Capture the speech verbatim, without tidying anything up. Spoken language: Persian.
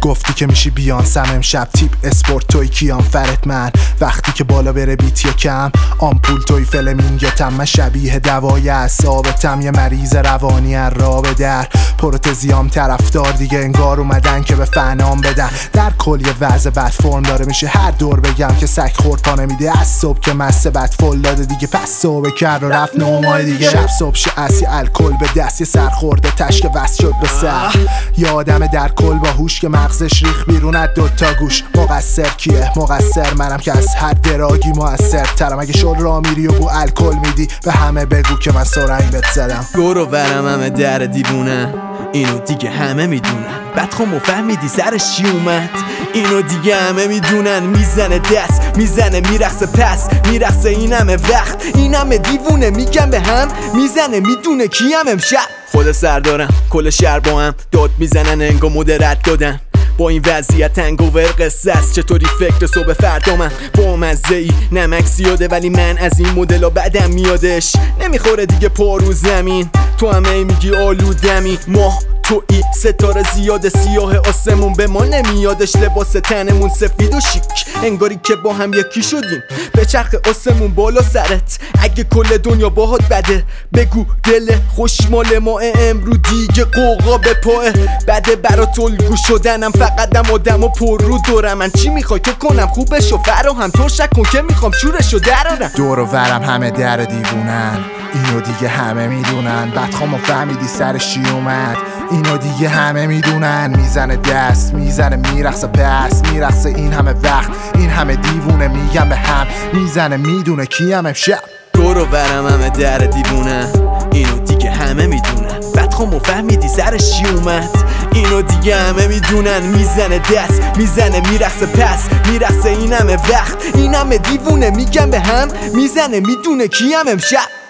گفتی که میشی بیانسم امشب تیپ اسپورت توی کیام فرت من وقتی که بالا بره بیت یکم آمپول توی فلمینگتم من شبیه دوای اعصابتم یه مریض روانی رابه در پروتزیام طرفدار دیگه انگار اومدن که به فنام بدن در کل یه وضع بد فرم داره میشه هر دور بگم که سگ خورد پا نمیده از صبح که مسته بد فل داده دیگه پس صبح کرد و رفت نه ماه دیگه شب صبح شعسی الکل به دست یه سر خورده تشک وست شد به سر یه آدم در کل با هوش که مغزش ریخ بیرون از دوتا گوش مقصر کیه مقصر منم که از هر دراگی موثر ترم اگه شل را میری و بو الکل میدی به همه بگو که من سرنگ بهت زدم دور و برم همه در دیوونه اینو دیگه همه میدونن بعد خب فهمیدی سرش چی اومد اینو دیگه همه میدونن میزنه دست میزنه میرقصه پس میرقصه این همه وقت این همه دیوونه میگم به هم میزنه میدونه کیم امشب خود سر دارم کل شهر با هم داد میزنن انگا مدرت دادن با این وضعیت انگوور قصه است چطوری فکر صبح فردا من با مزه ای نمک زیاده ولی من از این مدل ها بدم میادش نمیخوره دیگه پا رو زمین تو همه میگی آلودمی ماه توی ستاره زیاده سیاه آسمون به ما نمیادش لباس تنمون سفید و شیک انگاری که با هم یکی شدیم به چرخ آسمون بالا سرت اگه کل دنیا باهات بده بگو دل خوشمال ما امرو دیگه قوقا به پاه بده برات الگو شدنم فقط دم آدم و پر رو دورم من چی میخوای که کنم خوبش و فراهم تو شک کن که میخوام شورشو درارم دور و ورم همه در دیوونن اینو دیگه همه میدونن بدخوام و فهمیدی سرش چی اومد اینو دیگه همه میدونن میزنه دست میزنه میرقصه پس میرقصه این همه وقت این همه دیوونه میگم به هم میزنه میدونه کیم امشب دور و برم همه در دیوونه اینو دیگه همه میدونن بدخوام و فهمیدی سرش چی اومد اینو دیگه همه میدونن میزنه دست میزنه میرقصه پس میرقصه این همه وقت این همه دیوونه میگم به هم میزنه میدونه کیم امشب